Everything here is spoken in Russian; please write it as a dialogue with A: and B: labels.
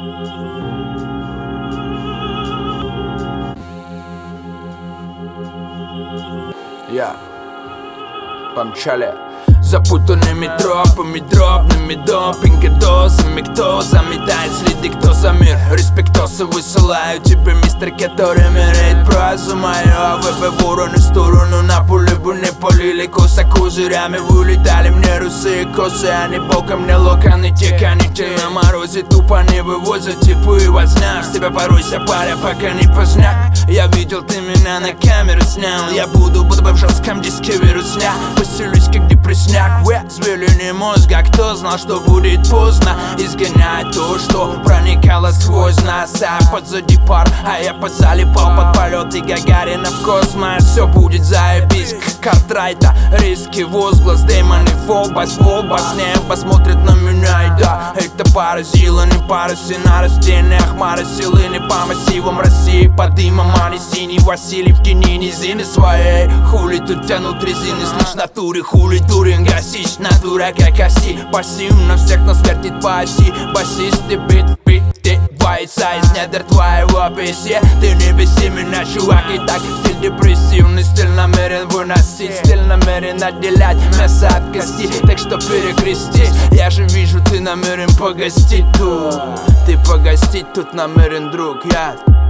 A: Помчали запутанными тропами, дробными допинг-дозами. Кто заметает следы, кто за мир? Респектосы высылаю тебе, мистер, который меряет прозу мою. Вы бы в урону сторону на поле бы не полили. Коса козырями вылетали мне русые косы. Они боком, не локоны, те канители на морозе тупо не вывозят типы возня. С тебя поройся, паря, пока не поздно. Я видел, ты меня на камеру снял. Я буду в жестком диске вирусня. Поселюсь как депрессняк. Звеление мозга, кто знал, что будет поздно изгонять то, что проникало сквозь нас. А позади пар, а я подзалипал под полеты Гагарина в космос. Все будет заебись, Картрайта, риски, возглас, демоны, фобос, небо смотрит на меня, и да, это поразило. Не парусы на растениях, хмары силы не по массивам России. Под дымом али синий Василий в тени низины своей. Хули тут тянут резины, слышь натуры, хули туринг, гасишь на дурака коси. Пассивно всех нас вертит по оси. Басисты бит, боится из недр твоего писи. Ты не беси меня, чувак, и так стиль депрессивный. Стиль намерен выносить, стиль намерен отделять мясо от кости. Так что перекрестись, я же вижу, ты намерен погостить тут. Ты погостить тут намерен, друг, я